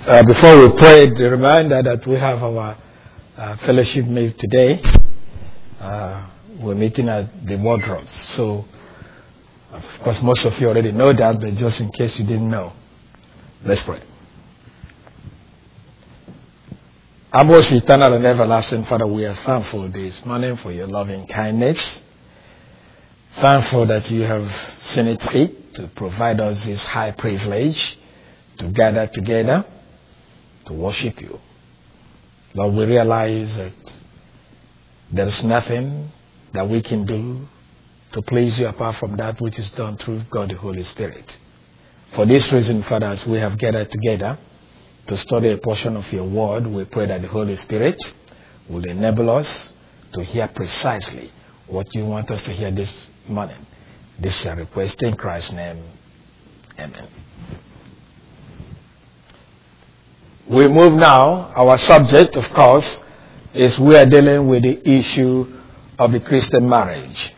Before we pray, the reminder that we have our fellowship meet today. We're meeting at the wardrobes. So, of course, most of you already know that, but just in case you didn't know, let's pray. Our most eternal and everlasting Father, we are thankful this morning for your loving kindness. Thankful that you have seen it fit to provide us this high privilege to gather together to worship you. Lord, we realize that there is nothing that we can do to please you apart from that which is done through God the Holy Spirit. For this reason, Father, as we have gathered together to study a portion of your word, we pray that the Holy Spirit will enable us to hear precisely what you want us to hear this morning. This is our request in Christ's name. Amen. We move now. Our subject, of course, is we are dealing with the issue of the Christian marriage.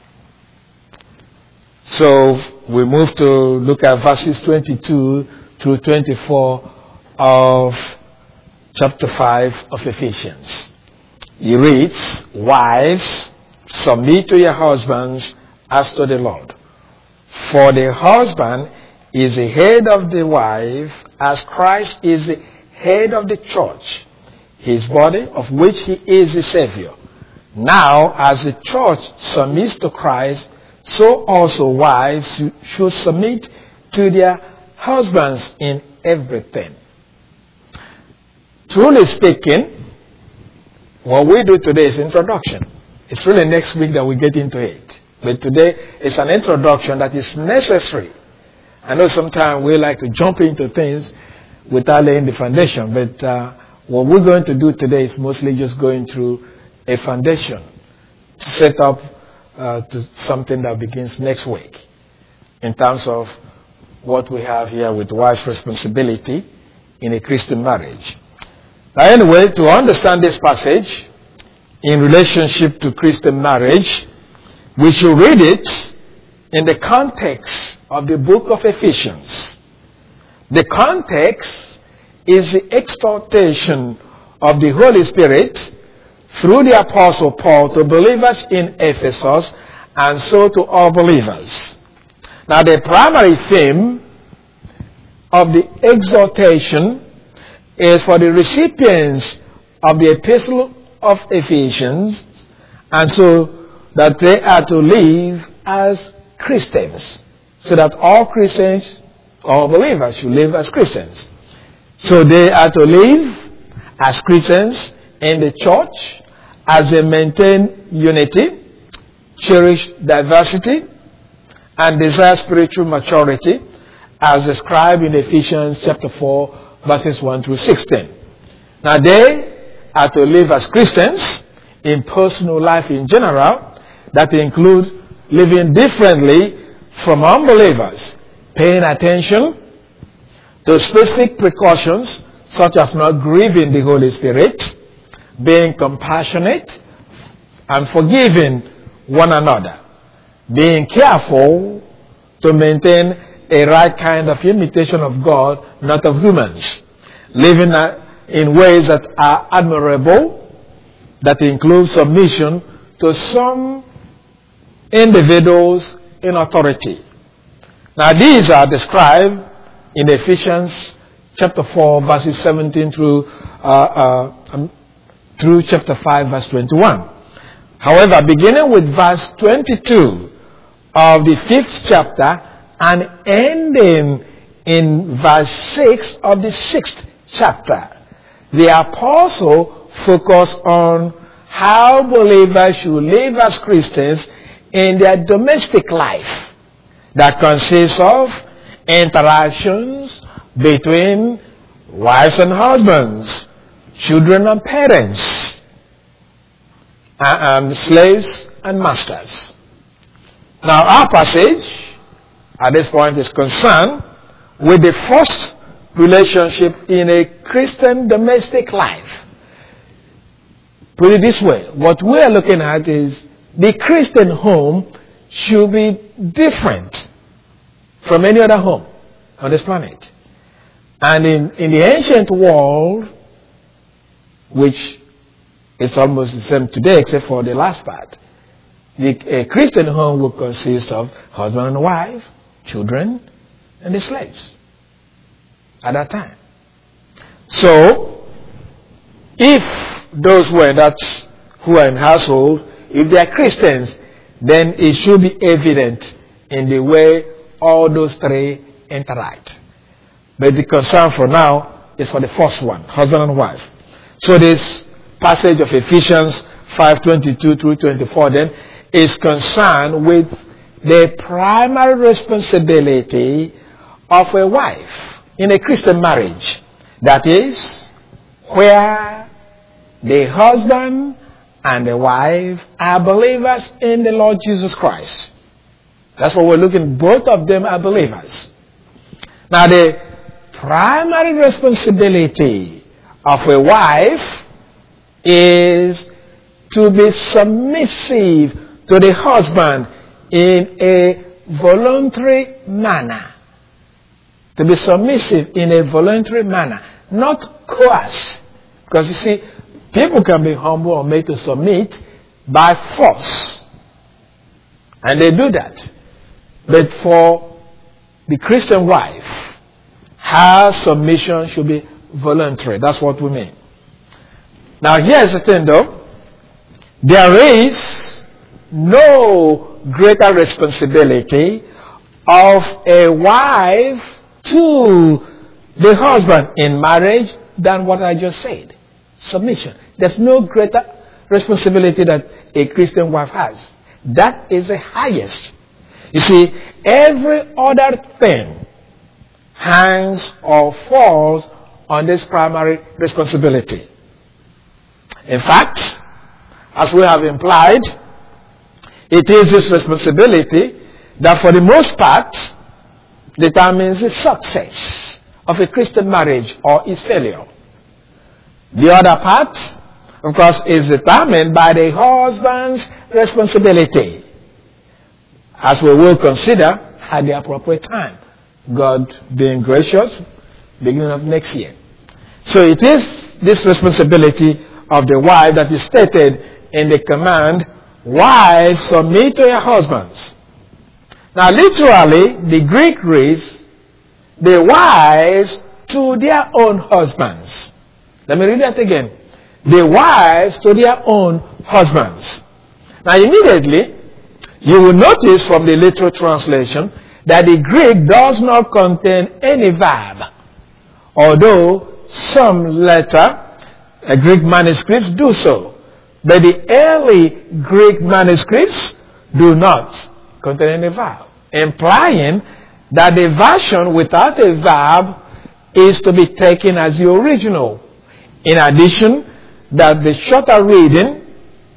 So we move to look at verses 22 through 24 of chapter 5 of Ephesians. It reads, "Wives, submit to your husbands as to the Lord. For the husband is the head of the wife, as Christ is the head of the church, his body, of which he is the Savior. Now, as the church submits to Christ, so also wives should submit to their husbands in everything." Truly speaking, what we do today is introduction. It's really next week that we get into it. But today is an introduction that is necessary. I know sometimes we like to jump into things without laying the foundation, but what we're going to do today is mostly just going through a foundation to set up to something that begins next week in terms of what we have here with wife's responsibility in a Christian marriage. Now, anyway, to understand this passage in relationship to Christian marriage, we should read it in the context of the book of Ephesians. The context is the exhortation of the Holy Spirit through the Apostle Paul to believers in Ephesus and so to all believers. Now, the primary theme of the exhortation is for the recipients of the Epistle of Ephesians, and so that they are to live as Christians, so that all Christians, all believers should live as Christians. So they are to live as Christians in the church as they maintain unity, cherish diversity, and desire spiritual maturity as described in Ephesians chapter 4 verses 1 through 16. Now they are to live as Christians in personal life in general, that include living differently from unbelievers, paying attention to specific precautions such as not grieving the Holy Spirit, being compassionate and forgiving one another, being careful to maintain a right kind of imitation of God, not of humans, living in ways that are admirable, that include submission to some individuals in authority. Now these are described in Ephesians chapter 4 verses 17 through chapter 5 verse 21. However, beginning with verse 22 of the 5th chapter and ending in verse 6 of the 6th chapter, the apostle focused on how believers should live as Christians in their domestic life, that consists of interactions between wives and husbands, children and parents, and slaves and masters. Now our passage at this point is concerned with the first relationship in a Christian domestic life. Put it this way, what we are looking at is the Christian home should be different from any other home on this planet. And in the ancient world, which is almost the same today except for the last part, a Christian home would consist of husband and wife, children, and the slaves at that time. So, if those who are in household, if they are Christians, then it should be evident in the way all those three interact. But the concern for now is for the first one, husband and wife. So this passage of Ephesians 5:22 through 24 then is concerned with the primary responsibility of a wife in a Christian marriage. That is, where the husband and the wife are believers in the Lord Jesus Christ. That's what we're looking. Both of them are believers. Now, the primary responsibility of a wife is to be submissive to the husband in a voluntary manner. To be submissive in a voluntary manner, not coerced. Because you see, people can be humble or made to submit by force. And they do that. But for the Christian wife, her submission should be voluntary. That's what we mean. Now here's the thing though. There is no greater responsibility of a wife to the husband in marriage than what I just said. Submission. There's no greater responsibility that a Christian wife has. That is the highest. You see, every other thing hangs or falls on this primary responsibility. In fact, as we have implied, it is this responsibility that for the most part determines the success of a Christian marriage or its failure. The other part, of course, is determined by the husband's responsibility, as we will consider at the appropriate time, God being gracious, beginning of next year. So it is this responsibility of the wife that is stated in the command, wives, submit to your husbands. Now literally, the Greek reads, the wives to their own husbands. Let me read that again. The wives to their own husbands. Now immediately, you will notice from the literal translation that the Greek does not contain any verb. Although some later Greek manuscripts do so. But the early Greek manuscripts do not contain any verb, implying that the version without a verb is to be taken as the original. In addition, that the shorter reading,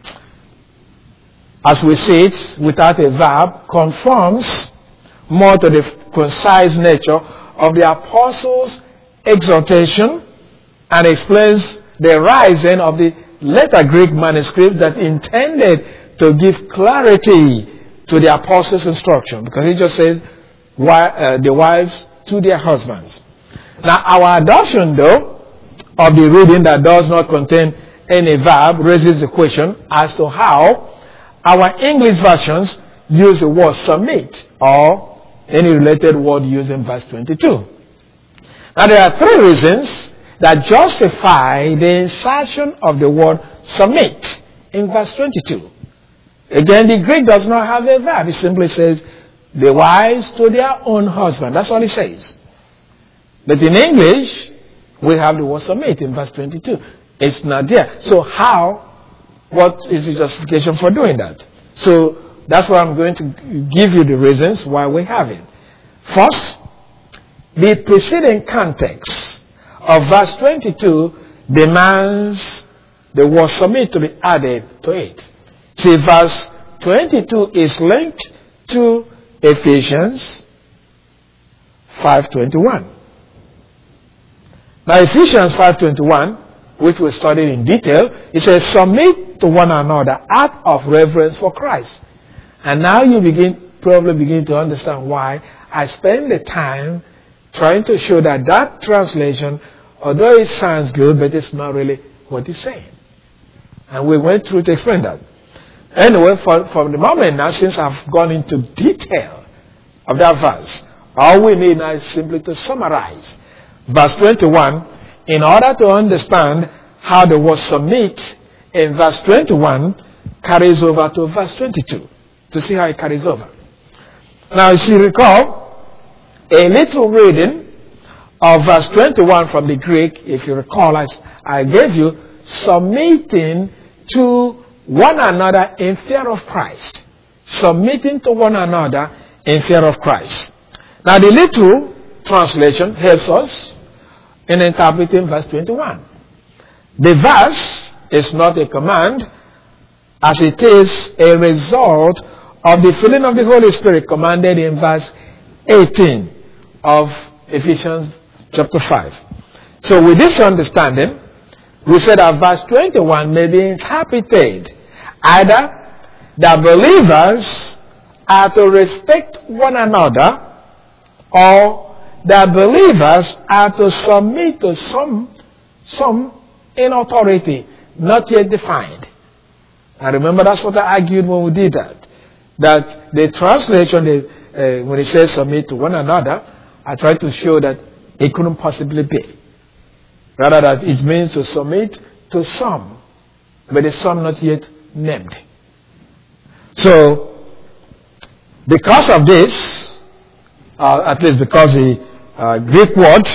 as we see it, without a verb, conforms more to the concise nature of the apostles' exhortation and explains the rising of the later Greek manuscript that intended to give clarity to the apostles' instruction, because he just said the wives to their husbands. Now our adoption though of the reading that does not contain any verb raises the question as to how our English versions use the word submit or any related word used in verse 22. Now there are three reasons that justify the insertion of the word submit in verse 22. Again, the Greek does not have a verb. It simply says, the wives to their own husband. That's all it says. But in English, we have the word submit in verse 22. It's not there. So what is the justification for doing that? So that's why I'm going to give you the reasons why we have it. First, the preceding context of verse 22 demands the word submit to be added to it. See, verse 22 is linked to Ephesians 5:21. Now Ephesians 5:21, which we studied in detail, it says, submit to one another out of reverence for Christ. And now you probably begin to understand why I spend the time trying to show that that translation, although it sounds good, but it's not really what it's saying. And we went through to explain that. Anyway, for the moment now, since I've gone into detail of that verse, all we need now is simply to summarize verse 21 in order to understand how the word submit in verse 21 carries over to verse 22, to see how it carries over. Now, if you recall, a little reading of verse 21 from the Greek, if you recall, as I gave you, submitting to one another in fear of Christ. Submitting to one another in fear of Christ. Now, the little translation helps us in interpreting verse 21. The verse is not a command, as it is a result of the filling of the Holy Spirit commanded in verse 18 of Ephesians chapter 5. So with this understanding, we said that verse 21 may be interpreted either that believers are to respect one another, or that believers are to submit to some in authority, not yet defined. And remember, that's what I argued when we did that. That the translation, when it says submit to one another, I tried to show that it couldn't possibly be. Rather, that it means to submit to some, but the some not yet named. So, because of this, at least because the Greek word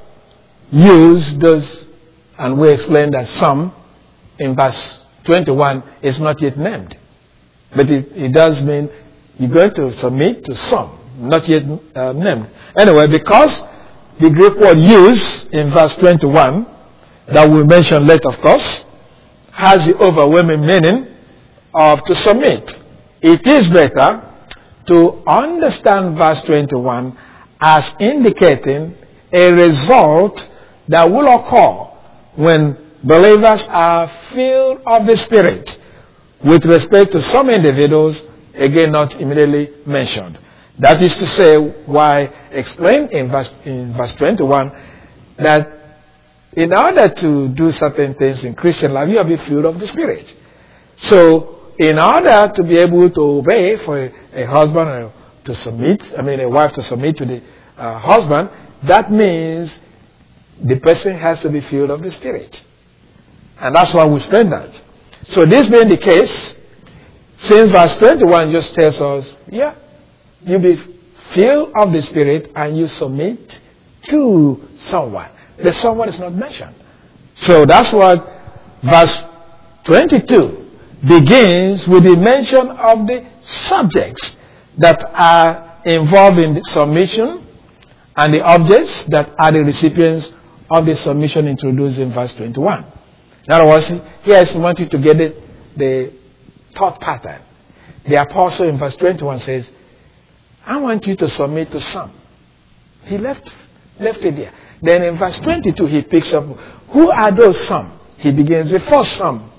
used does, and we explained that some in verse 21 is not yet named. But it does mean you're going to submit to some, not yet named. Anyway, because the Greek word used in verse 21, that we mentioned later, of course, has the overwhelming meaning of to submit. It is better to understand verse 21 as indicating a result that will occur when believers are filled of the Spirit with respect to some individuals, again not immediately mentioned. That is to say, why explain in verse 21 that in order to do certain things in Christian life, you have to be filled of the Spirit. So, in order to be able to obey for a husband to submit, a wife to submit to the husband, that means the person has to be filled of the Spirit. And that's why we spend that. So this being the case, since verse 21 just tells us, you be filled of the Spirit and you submit to someone. The someone is not mentioned. So that's what verse 22 begins with the mention of the subjects that are involved in the submission and the objects that are the recipients of the submission introduced in verse 21. In other words, here I want you to get the thought pattern. The apostle in verse 21 says, I want you to submit to some. He left it there. Then in verse 22 he picks up, who are those some? He begins with first some,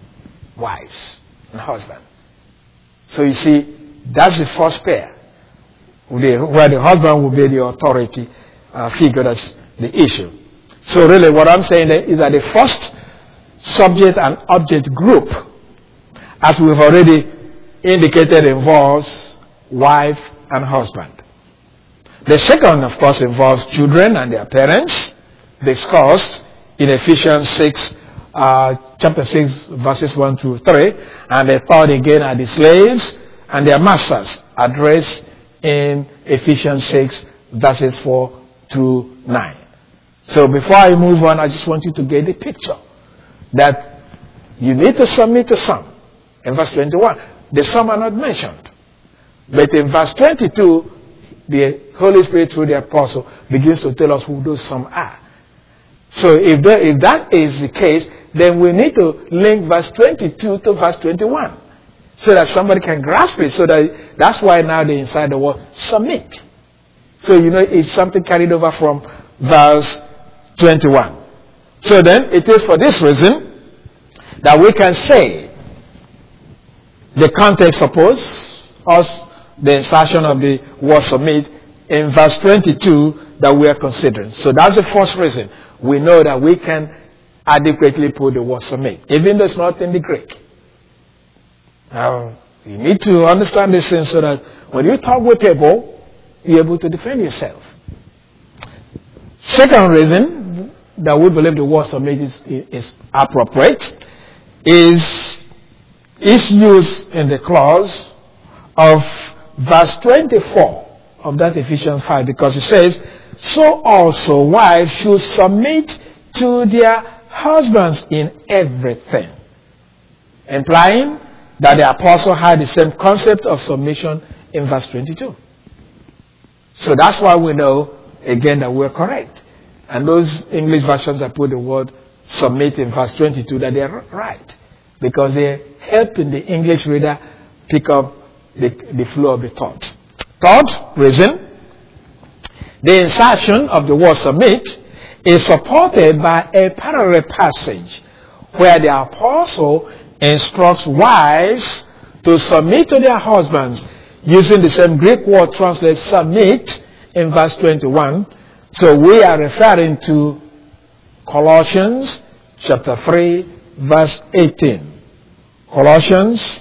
wives and husbands. So you see, that's the first pair, where the husband will be the authority figure. That's the issue. So really what I'm saying is that the first subject and object group, as we've already indicated, involves wife and husband. The second, of course, involves children and their parents, discussed in Ephesians 6, chapter 6, verses 1 through 3. And the third again are the slaves and their masters, addressed in Ephesians 6, verses 4 through 9. So before I move on, I just want you to get the picture that you need to submit to some. In verse 21, the some are not mentioned. But in verse 22, the Holy Spirit through the apostle begins to tell us who those some are. So if that is the case, then we need to link verse 22 to verse 21 so that somebody can grasp it. So that's why now they inside the word submit. So it's something carried over from verse 21. So then it is for this reason that we can say the context suppose us the insertion of the word submit in verse 22 that we are considering. So that's the first reason we know that we can adequately put the word submit, even though it's not in the Greek. Now, you need to understand this thing so that when you talk with people, you're able to defend yourself. Second reason that we believe the word submit is appropriate is used in the clause of verse 24 of that Ephesians 5, because it says, so also wives should submit to their husbands in everything, implying that the apostle had the same concept of submission in verse 22. So that's why we know, again, that we're correct. And those English versions that put the word submit in verse 22, that they're right, because they're helping the English reader pick up the flow of the thought. Third reason, the insertion of the word submit is supported by a parallel passage where the apostle instructs wives to submit to their husbands using the same Greek word translated submit in verse 21. So we are referring to Colossians chapter 3 verse 18. Colossians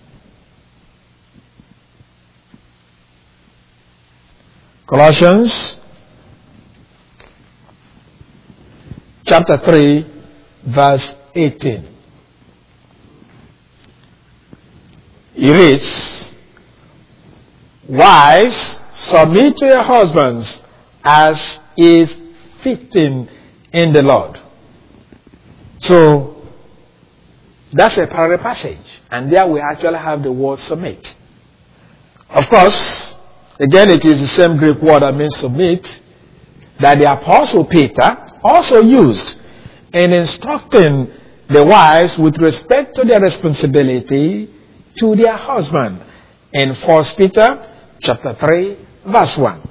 chapter 3 verse 18. It reads, wives, submit to your husbands as is fitting in the Lord. So that's a parallel passage, and there we actually have the word submit. Of course, again, it is the same Greek word that means submit that the apostle Peter also used in instructing the wives with respect to their responsibility to their husband in 1 Peter chapter 3 verse 1.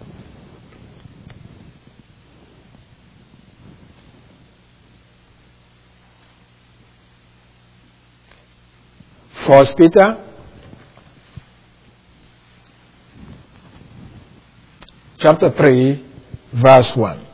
First Peter chapter 3 verse 1.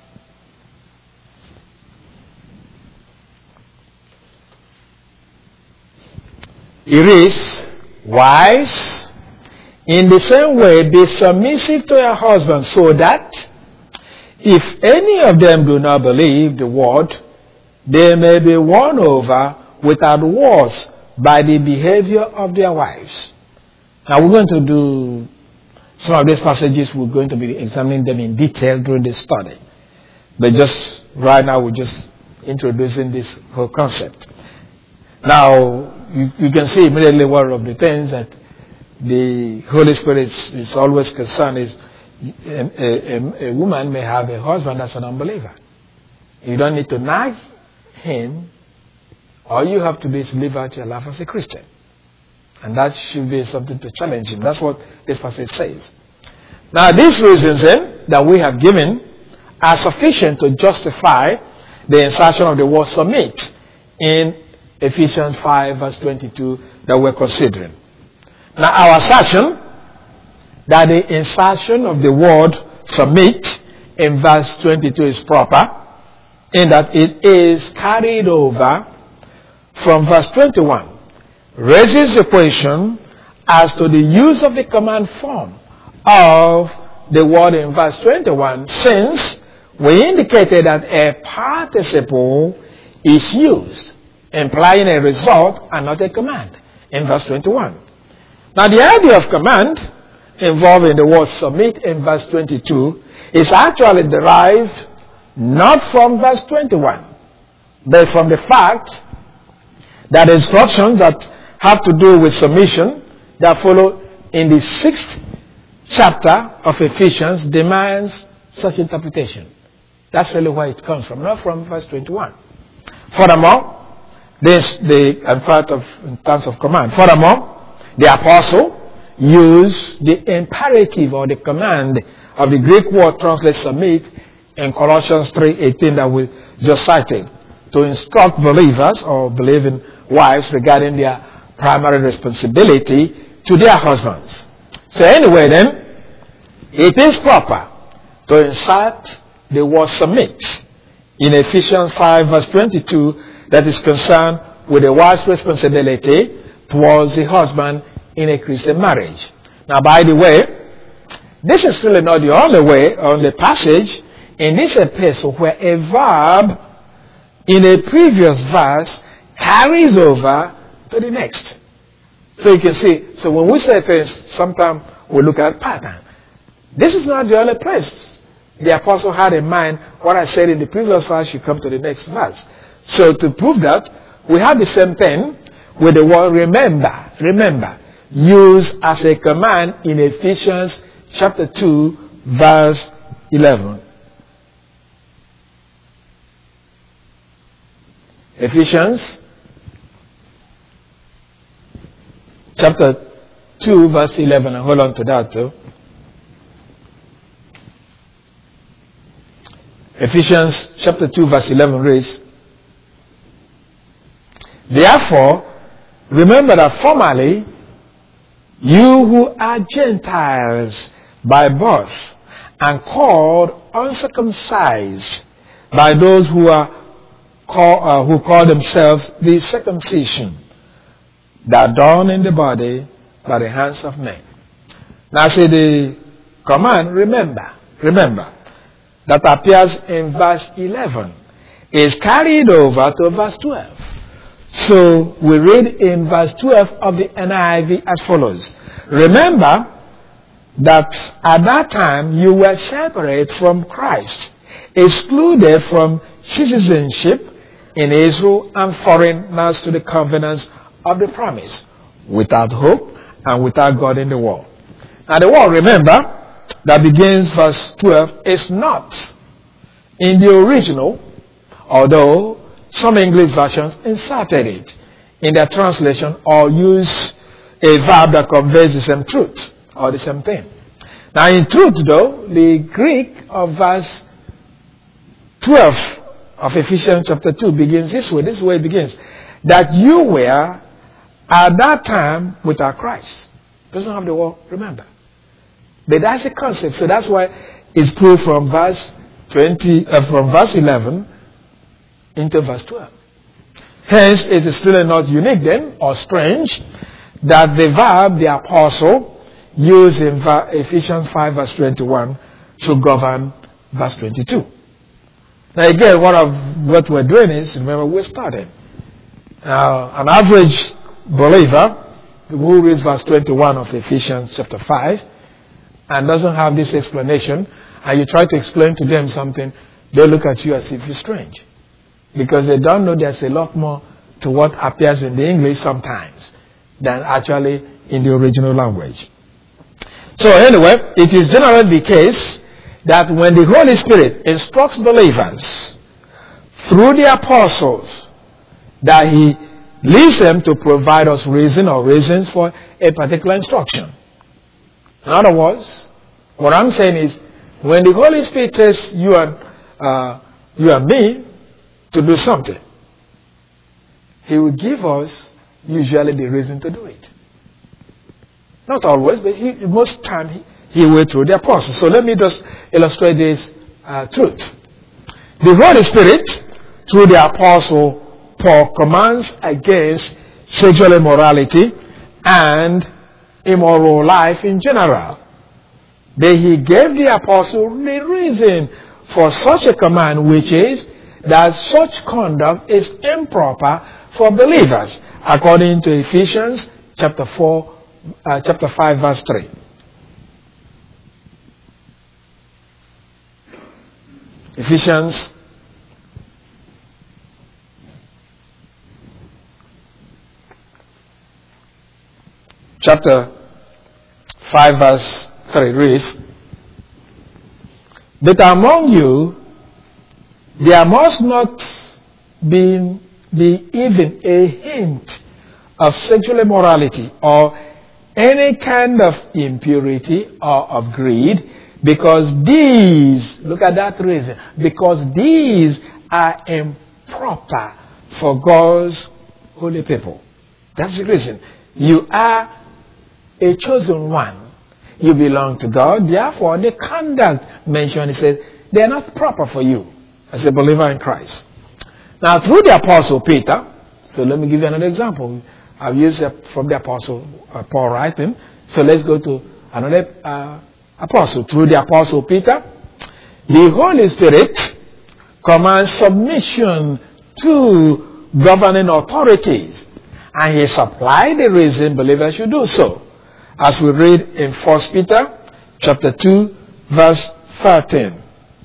It is, wives, in the same way be submissive to your husbands, so that if any of them do not believe the word, they may be won over without words by the behavior of their wives. Now we're going to do some of these passages, we're going to be examining them in detail during this study. But just right now we're just introducing this whole concept. Now, you can see immediately one of the things that the Holy Spirit is always concerned is a woman may have a husband that's an unbeliever. You don't need to nag him. All you have to do is live out your life as a Christian. And that should be something to challenge him. That's what this passage says. Now, these reasons then that we have given are sufficient to justify the insertion of the word submit in Ephesians 5 verse 22 that we're considering. Now, our assertion that the insertion of the word submit in verse 22 is proper, in that it is carried over from verse 21, raises the question as to the use of the command form of the word in verse 21, since we indicated that a participle is used, implying a result and not a command in verse 21. Now, the idea of command involved in the word submit in verse 22 is actually derived not from verse 21, but from the fact that instructions that have to do with submission that follow in the 6th chapter of Ephesians demands such interpretation. That's really where it comes from, not from verse 21. Furthermore, in terms of command. Furthermore, the apostle used the imperative or the command of the Greek word translated submit in Colossians 3:18 that we just cited to instruct believers or believing wives regarding their primary responsibility to their husbands. So anyway then, it is proper to insert the word submit in Ephesians 5 verse 22 that is concerned with the wife's responsibility towards the husband in a Christian marriage. Now, by the way, this is really not the only way on the passage in this epistle where a verb in a previous verse carries over to the next. So you can see, so when we say things, sometimes we look at pattern. This is not the only place the apostle had in mind what I said in the previous verse should come to the next verse. So to prove that, we have the same thing with the word remember. Remember, used as a command in Ephesians chapter 2 verse 11. Ephesians chapter 2 verse 11. And hold on to that too. Ephesians chapter 2 verse 11 reads, therefore, remember that formerly you who are Gentiles by birth and called uncircumcised by those who call themselves the circumcision that done in the body by the hands of men. Now see the command, remember, that appears in verse 11 is carried over to verse 12. So we read in verse 12 of the NIV as follows. Remember that at that time you were separate from Christ, excluded from citizenship in Israel and foreigners to the covenants of the promise, without hope and without God in the world. Now the word remember that begins verse 12 is not in the original, although some English versions inserted it in their translation or use a verb that conveys the same truth or the same thing. Now in truth though, the Greek of verse 12 of Ephesians chapter 2 begins this way. This is where it begins. That you were at that time without Christ. Doesn't have the word remember. But that's a concept. So that's why it's proved from verse 11 into verse 12. Hence, it is still not unique then, or strange, that the verb the apostle used in Ephesians 5 verse 21 should govern verse 22. Now again, what we're doing is, remember, we're starting. Now, an average believer who reads verse 21 of Ephesians chapter 5 and doesn't have this explanation, and you try to explain to them something, they look at you as if you're strange. Because they don't know there's a lot more to what appears in the English sometimes than actually in the original language. So anyway, it is generally the case that when the Holy Spirit instructs believers through the apostles, that He leads them to provide us reason or reasons for a particular instruction. In other words, what I'm saying is, when the Holy Spirit tells you and me to do something, He will give us usually the reason to do it. Not always, but most time He will through the apostles. So let me just illustrate this truth. The Holy Spirit, through the apostle Paul, commands against sexual immorality and immoral life in general. But He gave the apostle the reason for such a command, which is that such conduct is improper for believers, according to Ephesians chapter 5 verse 3. Ephesians chapter 5 verse 3 reads, but among you there must not be even a hint of sexual immorality or any kind of impurity or of greed, because these, look at that reason, because these are improper for God's holy people. That's the reason. You are a chosen one. you belong to God. Therefore, the conduct mentioned, he says, they are not proper for you as a believer in Christ. Now, through the Apostle Peter, so let me give you another example. I've used it from the Apostle Paul writing. So let's go to another apostle. Through the Apostle Peter, the Holy Spirit commands submission to governing authorities. And he supplied the reason believers should do so. As we read in 1 Peter chapter 2, verse 13.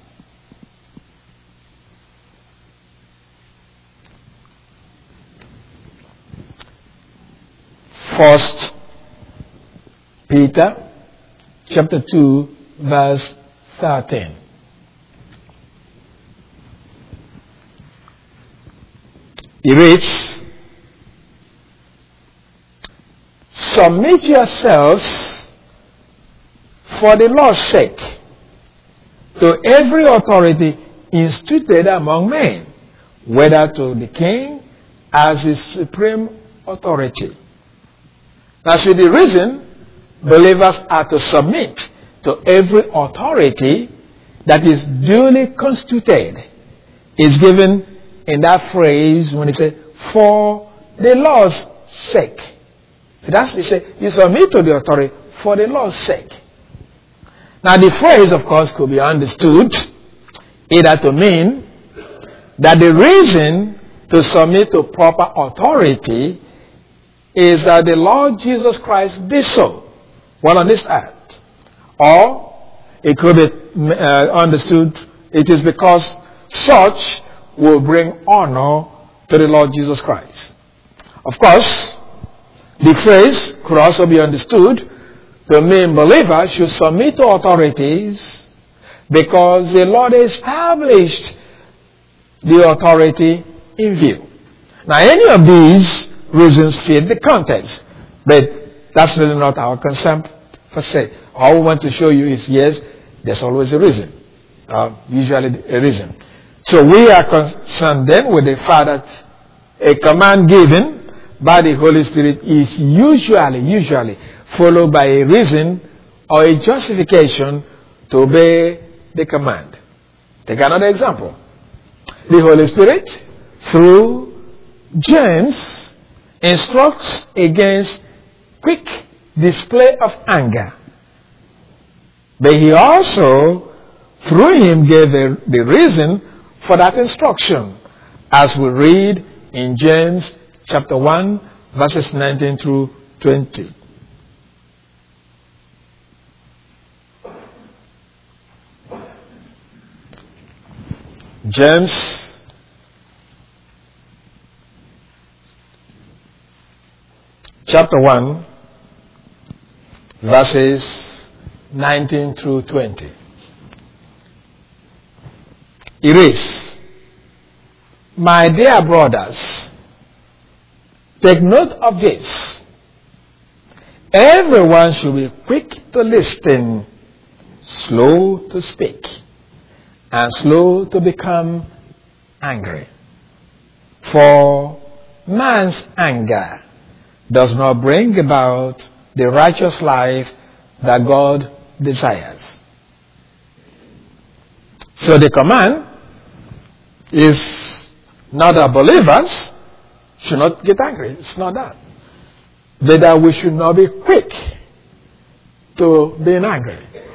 First Peter chapter 2 verse 13. It reads, submit yourselves for the Lord's sake to every authority instituted among men, whether to the king as his supreme authority. That's the reason believers are to submit to every authority that is duly constituted. Is given in that phrase when it says, for the Lord's sake. So that's they say, you submit to the authority for the Lord's sake. Now the phrase, of course, could be understood either to mean that the reason to submit to proper authority is that the Lord Jesus Christ be so, while on this earth. Or it could be understood, it is because such will bring honor to the Lord Jesus Christ. Of course, the phrase could also be understood to mean believers should submit to authorities because the Lord established the authority in view. Now, any of these reasons fit the context, but that's really not our concern per se. All we want to show you is, yes, there's always a reason, usually a reason. So we are concerned then with the fact that a command given by the Holy Spirit is usually followed by a reason or a justification to obey the command. Take another example. The Holy Spirit, through James, instructs against quick display of anger. But he also, through him, gave the reason for that instruction, as we read in James chapter 1, verses 19 through 20. James chapter 1, verses 19 through 20. It is, my dear brothers, take note of this. Everyone should be quick to listen, slow to speak, and slow to become angry. For man's anger does not bring about the righteous life that God desires. So the command is not that believers should not get angry. It's not that. But that we should not be quick to being angry.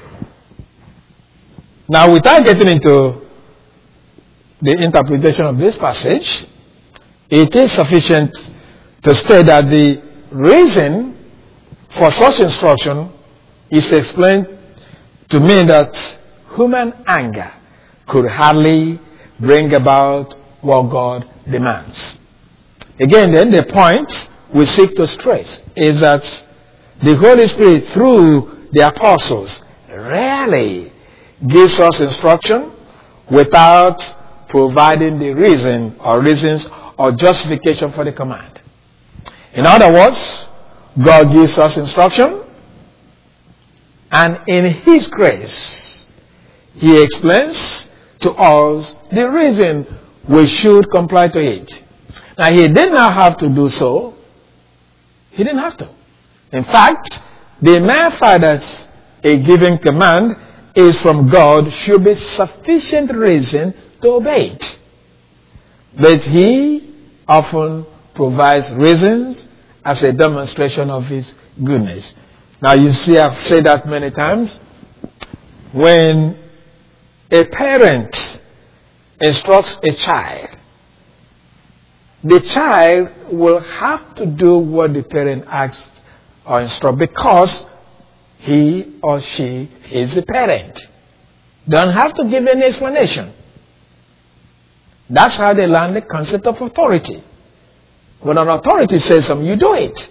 Now, without getting into the interpretation of this passage, it is sufficient to state that the reason for such instruction is explained to mean that human anger could hardly bring about what God demands. Again, then, the point we seek to stress is that the Holy Spirit, through the apostles, rarely gives us instruction without providing the reason or reasons or justification for the command. In other words, God gives us instruction, and in His grace, He explains to us the reason we should comply to it. Now, He did not have to do so. He didn't have to. In fact, the mere fact that a given command is from God should be sufficient reason to obey it. But he often provides reasons as a demonstration of his goodness. Now you see, I've said that many times. When a parent instructs a child, the child will have to do what the parent asks or instructs because he or she is the parent. Don't have to give any explanation. That's how they learn the concept of authority. When an authority says something, you do it.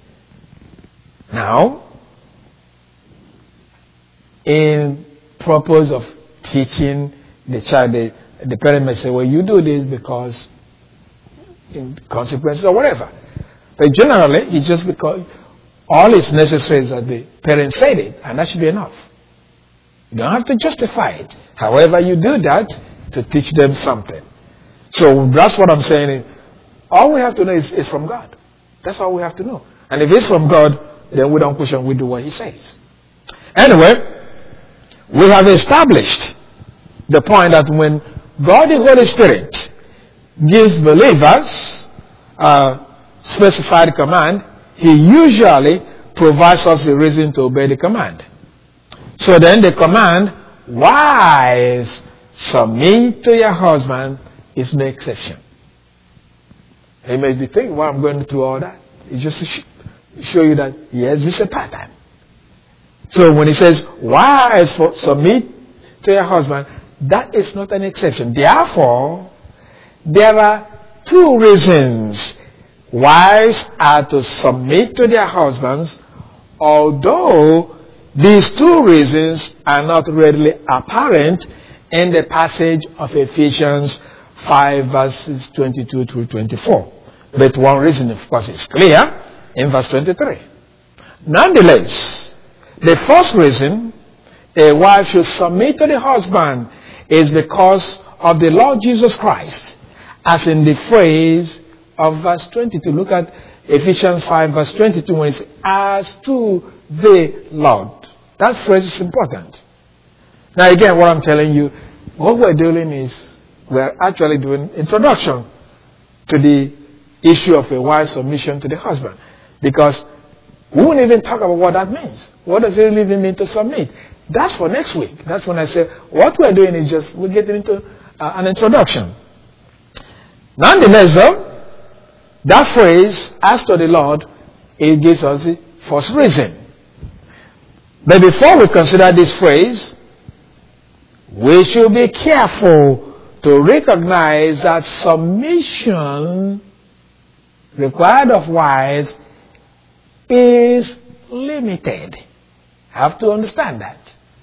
Now, in purpose of teaching the child, the parent may say, well, you do this because in consequences or whatever. But generally, it's just because all is necessary is that the parent said it, and that should be enough. You don't have to justify it. However, you do that to teach them something. So that's what I'm saying. All we have to know is from God. That's all we have to know. And if it's from God, then we don't question, we do what he says. Anyway, we have established the point that when God the Holy Spirit gives believers a specified command, he usually provides us a reason to obey the command. So then the command, wives, submit to your husband, is no exception. You may be thinking, why I'm going through all that? It's just to show you that, yes, this is a pattern. So when he says, wives, submit to your husband, that is not an exception. Therefore, there are two reasons wives are to submit to their husbands, although these two reasons are not readily apparent in the passage of Ephesians 5 verses 22 through 24. But one reason, of course, is clear in verse 23. Nonetheless, the first reason a wife should submit to the husband is because of the Lord Jesus Christ, as in the phrase of verse 22. Look at Ephesians 5 verse 22 when it says, as to the Lord. That phrase is important. Now again, what I'm telling you, what we're doing is we're actually doing introduction to the issue of a wife's submission to the husband. Because we won't even talk about what that means. What does it really mean to submit? That's for next week. That's when I say what we're doing is just we're getting into an introduction. Nonetheless, though, that phrase, as to the Lord, it gives us the first reason. But before we consider this phrase, we should be careful to recognize that submission required of wives is limited. Have to understand that.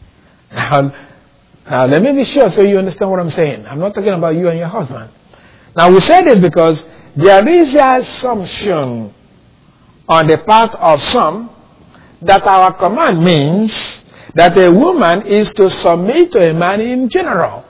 Now, let me be sure so you understand what I'm saying. I'm not talking about you and your husband. Now, we say this because there is an assumption on the part of some that our command means that a woman is to submit to a man in general.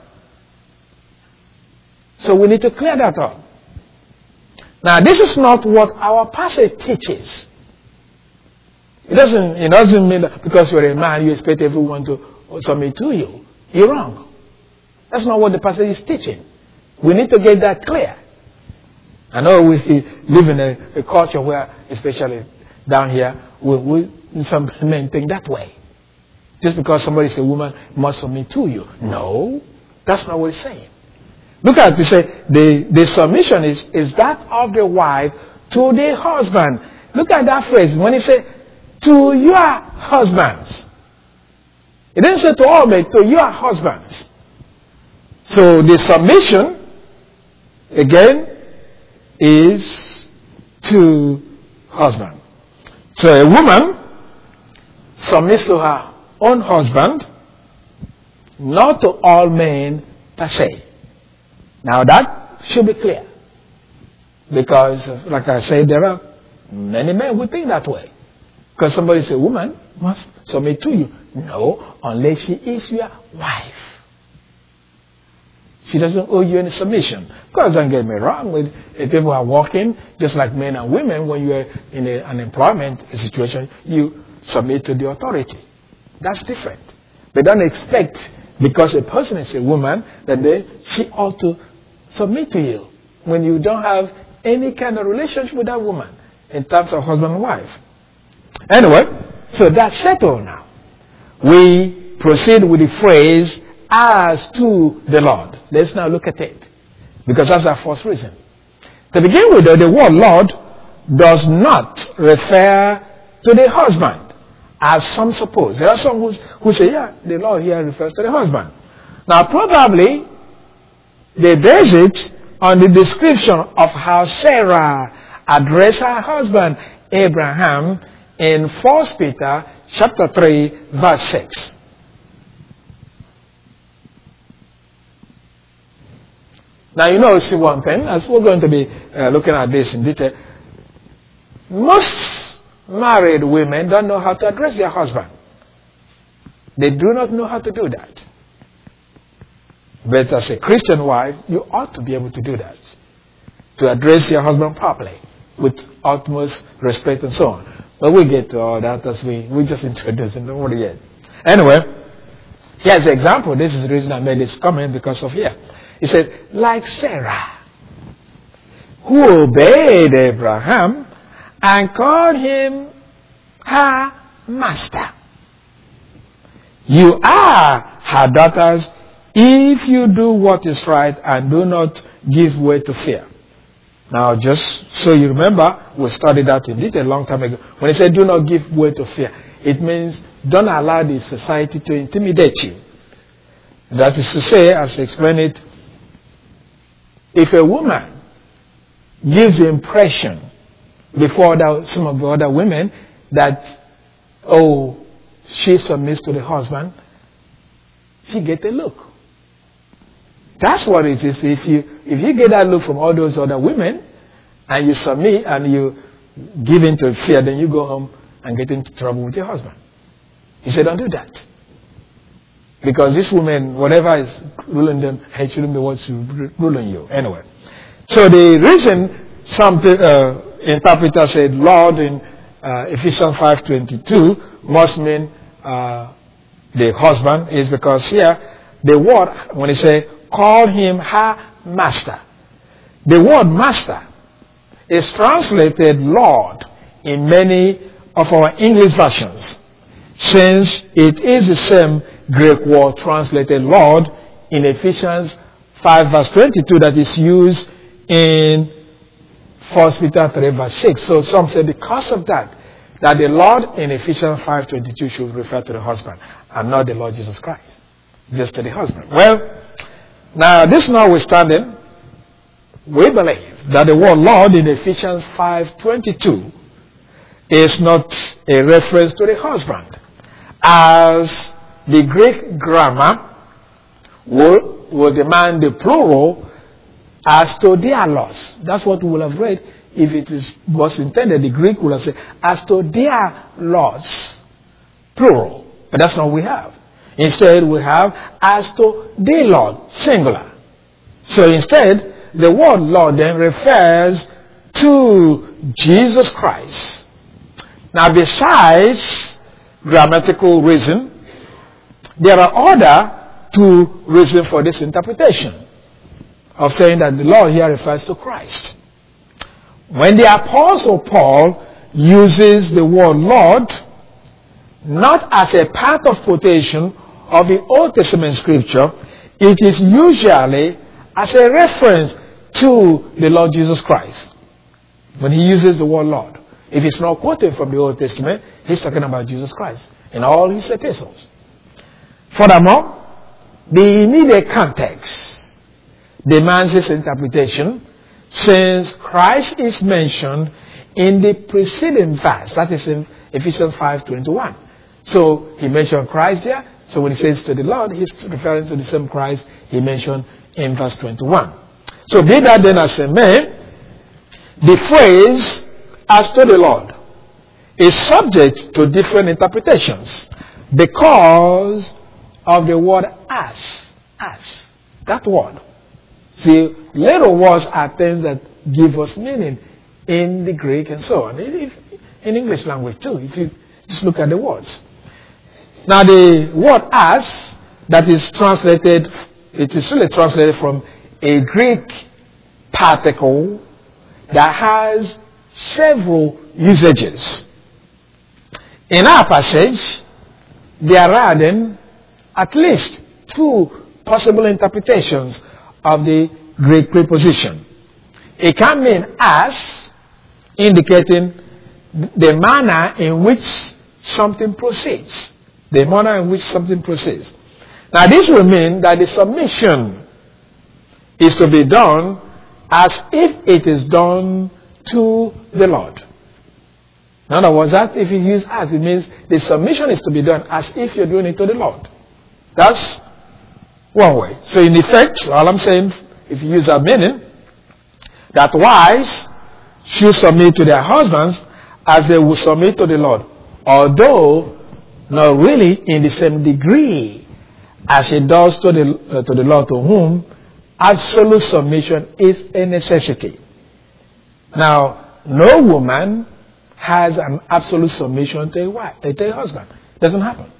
So we need to clear that up. Now, this is not what our passage teaches. It doesn't mean that because you're a man, you expect everyone to submit to you. You're wrong. That's not what the passage is teaching. We need to get that clear. I know we live in a culture where, especially down here, some men think that way. Just because somebody is a woman must submit to you. No, that's not what it's saying. Look at it, say the submission is that of the wife to the husband. Look at that phrase. When he said, to your husbands. It didn't say to all men, to your husbands. So the submission, again, is to husband. So a woman submits to her own husband, not to all men per se. Now that should be clear. Because, like I said, there are many men who think that way. Because somebody says, woman must submit to you. No, unless she is your wife. She doesn't owe you any submission. Because don't get me wrong, when people are working, just like men and women, when you are in an employment situation, you submit to the authority. That's different. They don't expect, because a person is a woman, that she ought to submit to you when you don't have any kind of relationship with that woman in terms of husband and wife. Anyway, so that's settled now. We proceed with the phrase, as to the Lord. Let's now look at it, because that's our first reason. To begin with, the word Lord does not refer to the husband, as some suppose. There are some who say, yeah, the Lord here refers to the husband. Now, probably, they base it on the description of how Sarah addressed her husband, Abraham, in 1 Peter chapter 3, verse 6. Now, see one thing, as we're going to be looking at this in detail. Most married women don't know how to address their husband. They do not know how to do that. But as a Christian wife, you ought to be able to do that. To address your husband properly, with utmost respect and so on. But we get to all that as we just introduce him, don't worry yet. Anyway, here's the example. This is the reason I made this comment, because of here. He said, like Sarah, who obeyed Abraham and called him her master. You are her daughters if you do what is right and do not give way to fear. Now, just so you remember, we studied that in detail a long time ago. When he said do not give way to fear, it means don't allow the society to intimidate you. That is to say, as I explained it, if a woman gives the impression before some of the other women that, she submits to the husband, she gets a look. That's what it is. If you get that look from all those other women, and you submit and you give in to fear, then you go home and get into trouble with your husband. He said, don't do that. Because this woman, whatever is ruling them, it shouldn't be what's ruling you. Anyway. So the reason some interpreters said Lord in Ephesians 5:22 must mean the husband is because here the word, when he say call him her master, the word master is translated Lord in many of our English versions, since it is the same Greek word translated Lord in Ephesians 5 verse 22 that is used in 1 Peter 3 verse 6. So some say because of that the Lord in Ephesians 5:22 should refer to the husband and not the Lord Jesus Christ, just to the husband. Well, now this notwithstanding, we believe that the word Lord in Ephesians 5:22 is not a reference to the husband, as the Greek grammar will demand the plural as to their laws. That's what we will have read if it was intended. The Greek will have said as to their laws, plural. But that's not what we have. Instead, we have as to the Lord, singular. So instead, the word Lord then refers to Jesus Christ. Now, besides grammatical reason, there are other two reasons for this interpretation of saying that the Lord here refers to Christ. When the Apostle Paul uses the word Lord, not as a part of quotation of the Old Testament scripture, it is usually as a reference to the Lord Jesus Christ. When he uses the word Lord, if it's not quoted from the Old Testament, he's talking about Jesus Christ in all his epistles. Furthermore, the immediate context demands this interpretation, since Christ is mentioned in the preceding verse, that is in Ephesians 5:21. So he mentioned Christ here. So when he says to the Lord, he's referring to the same Christ he mentioned in verse 21. So be that then as it may, the phrase as to the Lord is subject to different interpretations because of the word as. That word. See, little words are things that give us meaning in the Greek and so on. In English language too, if you just look at the words. Now the word as, that is translated, it is really translated from a Greek particle that has several usages. In our passage, there are then at least two possible interpretations of the Greek preposition. It can mean as, indicating the manner in which something proceeds. The manner in which something proceeds. Now this will mean that the submission is to be done as if it is done to the Lord. In other words, that if you use as, it means the submission is to be done as if you're doing it to the Lord. That's one way. So in effect, all I'm saying, if you use that meaning, that wives should submit to their husbands as they will submit to the Lord. Although not really in the same degree as it does to the Lord, to whom absolute submission is a necessity. Now, no woman has an absolute submission to a wife, to a husband. It doesn't happen.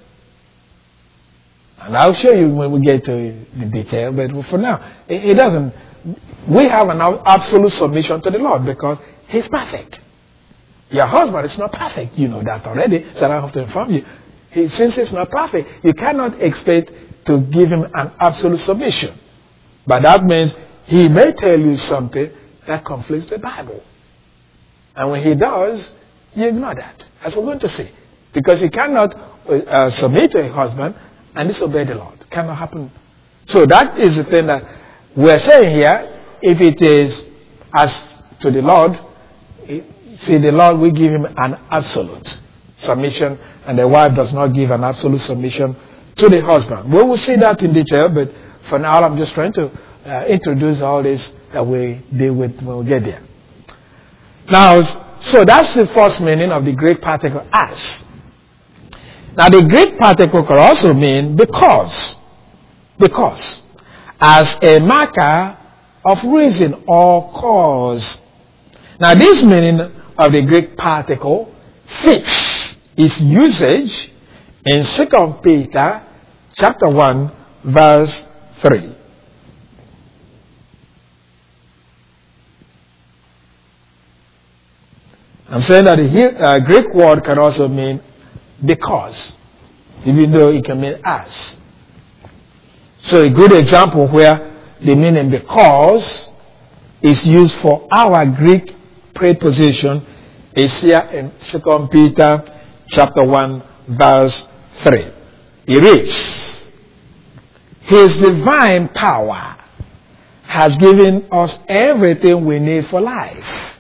And I'll show you when we get to the detail, but for now, it doesn't. We have an absolute submission to the Lord because He's perfect. Your husband is not perfect. You know that already, so I don't have to inform you. Since he's not perfect, you cannot expect to give him an absolute submission. But that means he may tell you something that conflicts the Bible. And when he does, you ignore that, as we're going to see. Because you cannot submit to a husband and disobey the Lord. It cannot happen. So that is the thing that we're saying here. If it is as to the Lord, see, the Lord will give him an absolute submission, and the wife does not give an absolute submission to the husband. We will see that in detail, but for now I'm just trying to introduce all this that we deal with when we get there. Now, so that's the first meaning of the Greek particle as. Now the Greek particle could also mean because, as a marker of reason or cause. Now this meaning of the Greek particle fits its usage in 2 Peter chapter 1 verse 3. I'm saying that the Greek word can also mean because, even though it can mean as. So a good example where the meaning because is used for our Greek preposition is here in 2 Peter chapter 1 verse 3. It reads, His divine power has given us everything we need for life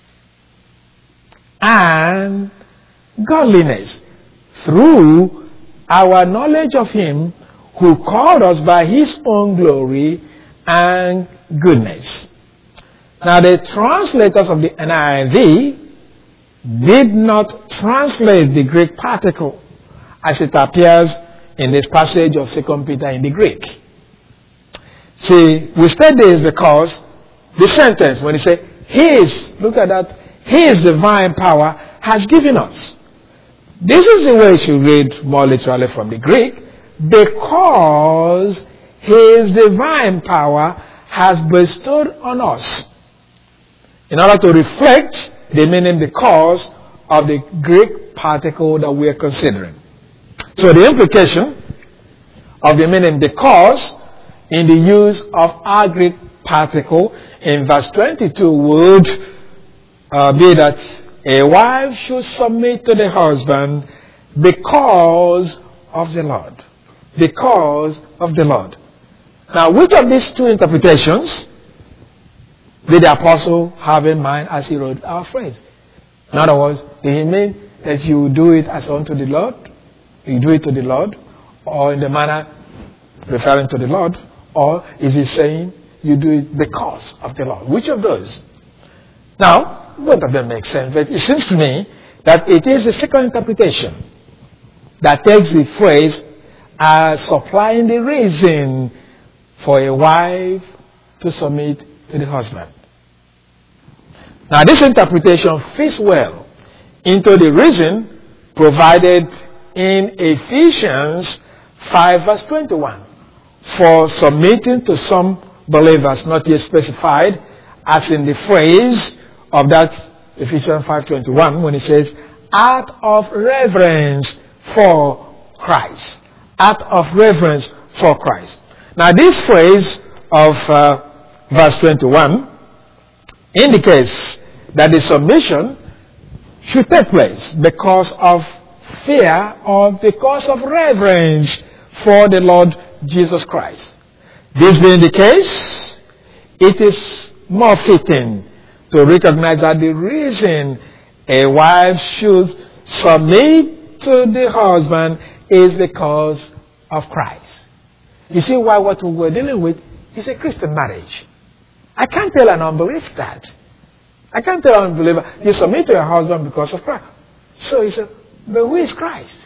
and godliness through our knowledge of Him who called us by His own glory and goodness. Now the translators of the NIV did not translate the Greek particle as it appears in this passage of 2 Peter in the Greek. See, we state this because the sentence, when it says, His, look at that, His divine power has given us. This is the way you should read more literally from the Greek, because His divine power has bestowed on us, in order to reflect the meaning because of the Greek particle that we are considering. So the implication of the meaning because in the use of our Greek particle in verse 22 would be that a wife should submit to the husband because of the Lord. Because of the Lord. Now, which of these two interpretations did the apostle have in mind as he wrote our phrase? In other words, did he mean that you do it as unto the Lord? You do it to the Lord? Or in the manner referring to the Lord? Or is he saying you do it because of the Lord? Which of those? Now, both of them make sense, but it seems to me that it is the second interpretation that takes the phrase as supplying the reason for a wife to submit to the husband. Now this interpretation fits well into the reason provided in Ephesians 5 verse 21. For submitting to some believers not yet specified, as in the phrase of that Ephesians 5:21 when it says, out of reverence for Christ. Out of reverence for Christ. Now this phrase of verse 21 indicates that the submission should take place because of fear or because of reverence for the Lord Jesus Christ. This being the case, it is more fitting to recognize that the reason a wife should submit to the husband is because of Christ. You see why what we're dealing with is a Christian marriage. I can't tell an unbeliever that. I can't tell an unbeliever, you submit to your husband because of Christ. So he said, but who is Christ?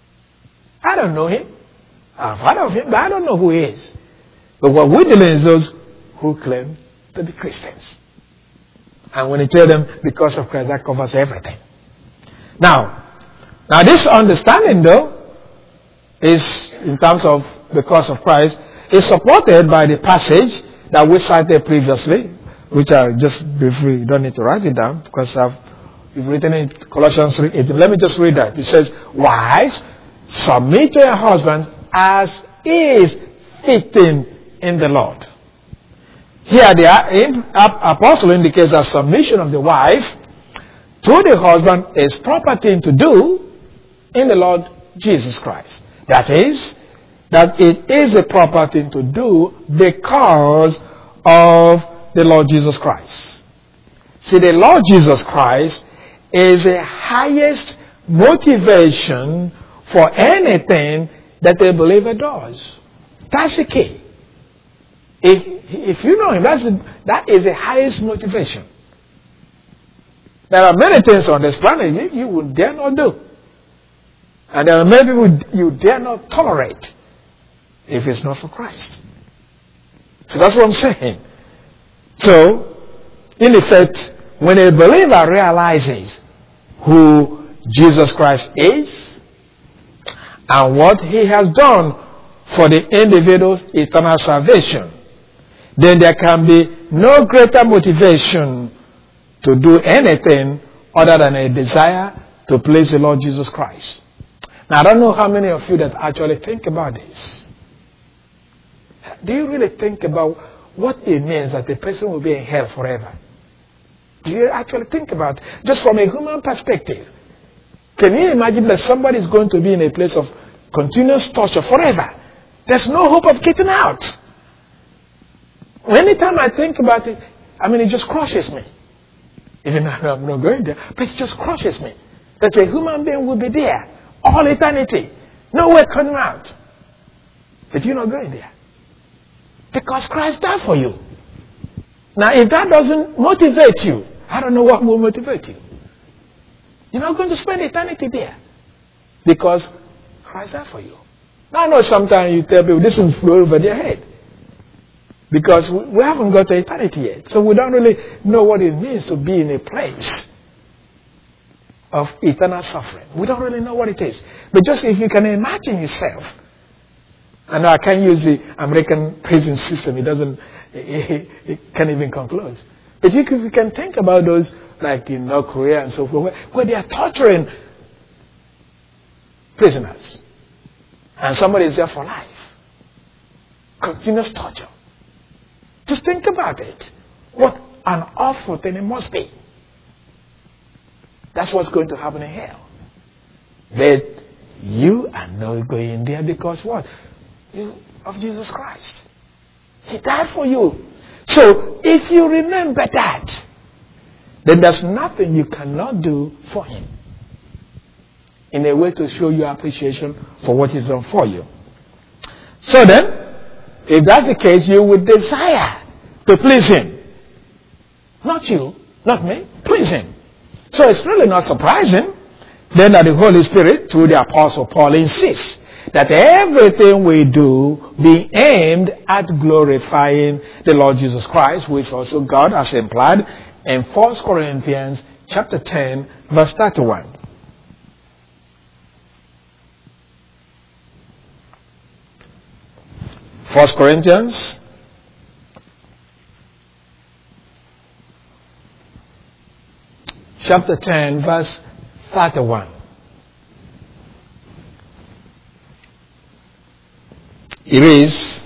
I don't know him. I've heard of him, but I don't know who he is. But what we're dealing is those who claim to be Christians. And when you tell them because of Christ, that covers everything. Now this understanding though is in terms of because of Christ is supported by the passage that we cited previously, which I just briefly, you don't need to write it down because you've written in Colossians 3:18. Let me just read that. It says, wives, submit to your husbands as is fitting in the Lord. Here the apostle indicates that submission of the wife to the husband is proper thing to do in the Lord Jesus Christ. That is, that it is a proper thing to do because of the Lord Jesus Christ. See, the Lord Jesus Christ is the highest motivation for anything that a believer does. That's the key. If you know him, that is the highest motivation. There are many things on this planet you would dare not do. And there are many people you dare not tolerate if it's not for Christ. So that's what I'm saying. So, in effect, when a believer realizes who Jesus Christ is and what he has done for the individual's eternal salvation, then there can be no greater motivation to do anything other than a desire to please the Lord Jesus Christ. Now, I don't know how many of you that actually think about this. Do you really think about what it means that a person will be in hell forever? Do you actually think about it? Just from a human perspective? Can you imagine that somebody is going to be in a place of continuous torture forever? There's no hope of getting out. Anytime I think about it, it just crushes me. Even though I'm not going there, but it just crushes me. That a human being will be there all eternity. No way coming out. But you're not going there. Because Christ died for you. Now, if that doesn't motivate you, I don't know what will motivate you. You're not going to spend eternity there. Because Christ died for you. Now, I know sometimes you tell people this will flow over their head. Because we haven't got to eternity yet. So we don't really know what it means to be in a place of eternal suffering. We don't really know what it is. But just if you can imagine yourself, and I can't use the American prison system, it can't even come close. But if you can think about those like in North Korea and so forth, where they are torturing prisoners. And somebody is there for life. Continuous torture. Just think about it. What an awful thing it must be. That's what's going to happen in hell. But you are not going there because what? Of Jesus Christ. He died for you. So if you remember that, then there's nothing you cannot do for him in a way to show your appreciation for what he's done for you. So then, if that's the case, you would desire to please him. Not you, not me, please him. So it's really not surprising then that the Holy Spirit, through the Apostle Paul, insists that everything we do be aimed at glorifying the Lord Jesus Christ, who is also God, as implied in 1 Corinthians chapter 10, verse 31. 1 Corinthians chapter 10, verse 31. It is,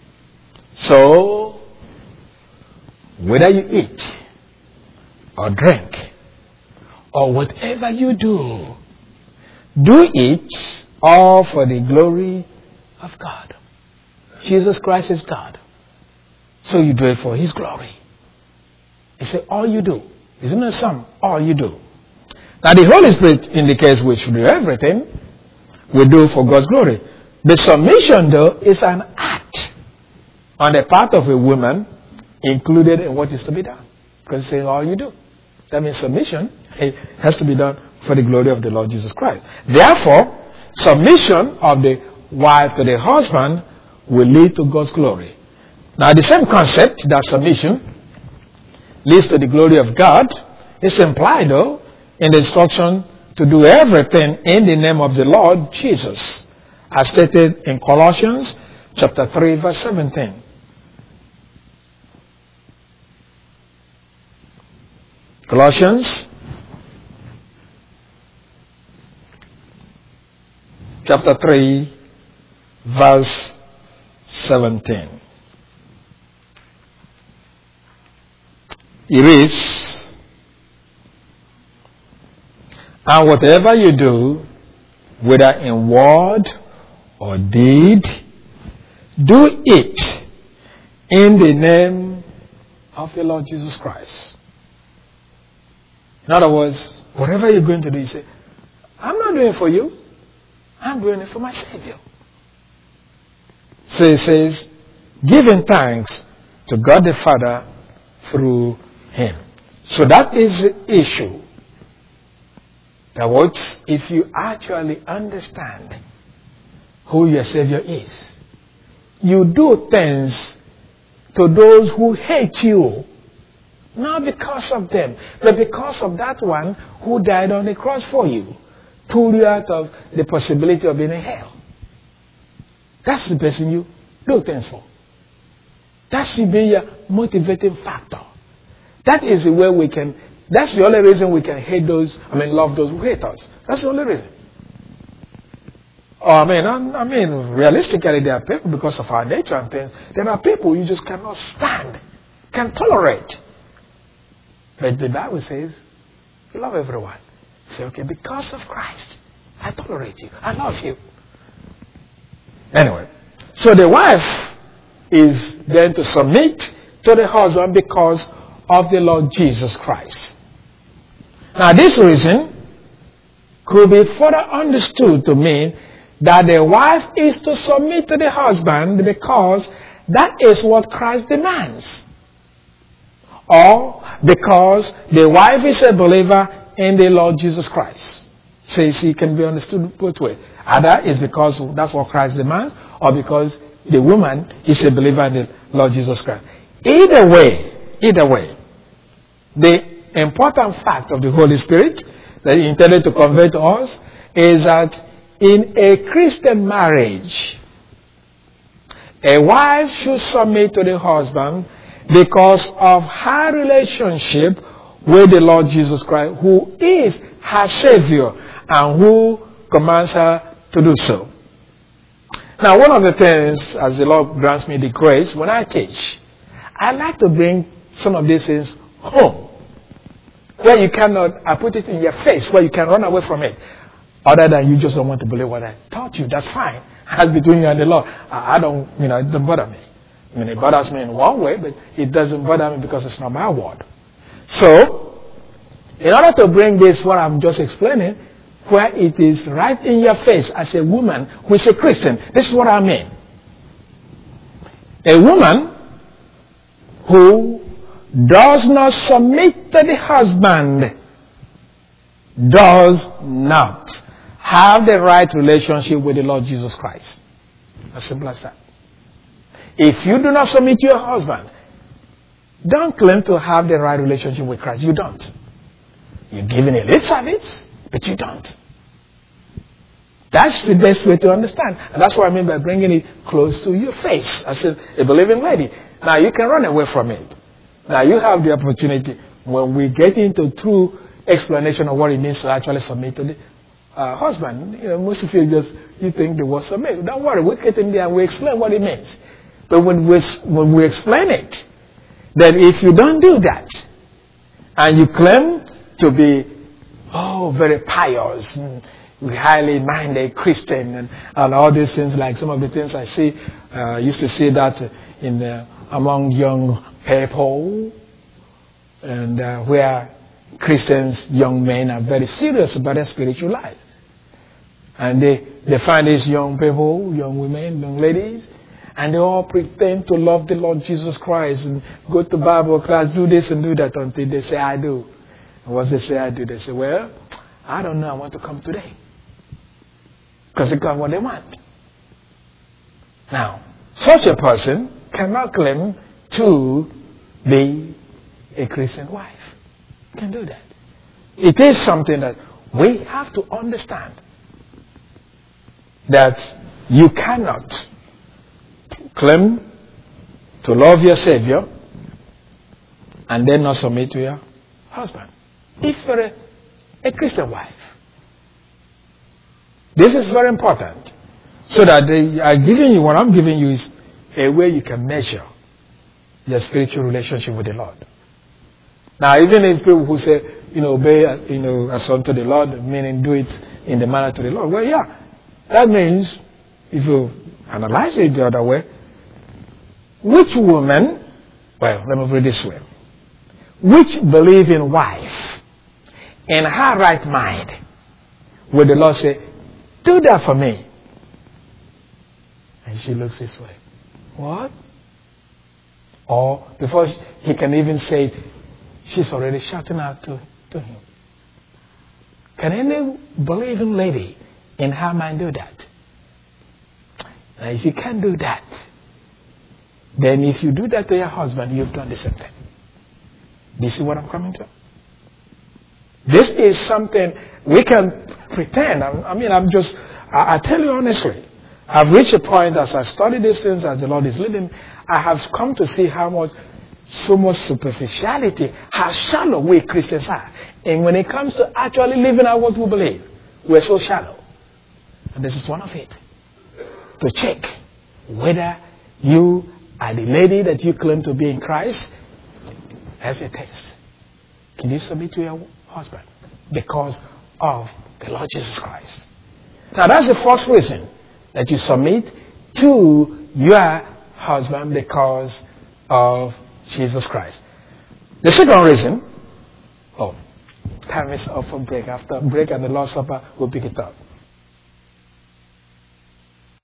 so whether you eat or drink or whatever you do, do it all for the glory of God. Jesus Christ is God. So you do it for His glory. He said, all you do. Isn't it some? All you do. Now the Holy Spirit indicates we should do everything we do for God's glory. The submission, though, is an act on the part of a woman included in what is to be done. Because it's saying all you do. That means submission has to be done for the glory of the Lord Jesus Christ. Therefore, submission of the wife to the husband will lead to God's glory. Now, the same concept that submission leads to the glory of God is implied, though, in the instruction to do everything in the name of the Lord Jesus, as stated in Colossians chapter 3, verse 17. Colossians chapter 3, verse 17. It reads, and whatever you do, whether in word or deed, do it in the name of the Lord Jesus Christ. In other words, whatever you're going to do, you say, I'm not doing it for you. I'm doing it for my Savior. So it says, giving thanks to God the Father through Him. So that is the issue. That what if you actually understand who your Savior is, you do things to those who hate you, not because of them, but because of that one who died on the cross for you, pulled you out of the possibility of being in hell. That's the person you do things for. That should be your motivating factor. That is the way we can, that's the only reason we can love those who hate us. That's the only reason. Realistically, there are people, because of our nature and things, there are people you just cannot stand, can't tolerate. But the Bible says, you love everyone. Say, okay, because of Christ, I tolerate you. I love you. Anyway, so the wife is then to submit to the husband because of the Lord Jesus Christ. Now, this reason could be further understood to mean that the wife is to submit to the husband because that is what Christ demands. Or because the wife is a believer in the Lord Jesus Christ. So you see, it can be understood both ways. Either it's because that's what Christ demands, or because the woman is a believer in the Lord Jesus Christ. Either way, the important fact of the Holy Spirit that He intended to convey to us is that in a Christian marriage, a wife should submit to the husband because of her relationship with the Lord Jesus Christ, who is her Savior and who commands her to do so. Now, one of the things, as the Lord grants me the grace, when I teach, I like to bring some of these things home, where you cannot, I put it in your face, where you can run away from it, other than you just don't want to believe what I taught you. That's fine. That's between you and the Lord. It don't bother me. It bothers me in one way, but it doesn't bother me because it's not my word. So, in order to bring this, what I'm just explaining, where it is right in your face as a woman who is a Christian, this is what I mean. A woman who does not submit to the husband does not have the right relationship with the Lord Jesus Christ. As simple as that. If you do not submit to your husband, don't claim to have the right relationship with Christ. You don't. You're giving a lip service, but you don't. That's the best way to understand. And that's what I mean by bringing it close to your face. I said, a believing lady. Now, you can run away from it. Now, you have the opportunity when we get into true explanation of what it means to actually submit to the husband. Most of you think the word submit. Don't worry, we get in there and we explain what it means. But when we explain it, then if you don't do that, and you claim to be, very pious, highly minded Christian, and all these things, like some of the things I see, used to see that among young people, and where Christians, young men, are very serious about their spiritual life. And they find these young people, young women, young ladies, and they all pretend to love the Lord Jesus Christ and go to Bible class, do this and do that until they say, I do. And once they say, I do, they say, well, I don't know, I want to come today. Because they got what they want. Now, such a person cannot claim to be a Christian wife. Can do that. It is something that we have to understand, that you cannot claim to love your Savior and then not submit to your husband. If you're a Christian wife. This is very important. So that what I'm giving you is a way you can measure your spiritual relationship with the Lord. Now, even if people who say, obey, as unto the Lord, meaning do it in the manner to the Lord. Well, yeah. That means, if you analyze it the other way, which woman, let me put it this way, which believing wife, in her right mind, will the Lord say, do that for me? And she looks this way. What? Or before he can even say it, she's already shouting out to him. Can any believing lady in her mind do that? Now, if you can't do that, then if you do that to your husband, you've done the same thing. Do you see what I'm coming to? This is something we can pretend. I tell you honestly, I've reached a point as I study these things, as the Lord is leading, I have come to see so much superficiality, how shallow we Christians are. And when it comes to actually living out what we believe, we're so shallow. And this is one of it. To check whether you are the lady that you claim to be in Christ. As a test. Can you submit to your husband? Because of the Lord Jesus Christ. Now that's the first reason that you submit to your husband, because of Jesus Christ. The second reason, time is up for break. After break and the Lord's Supper, we'll pick it up.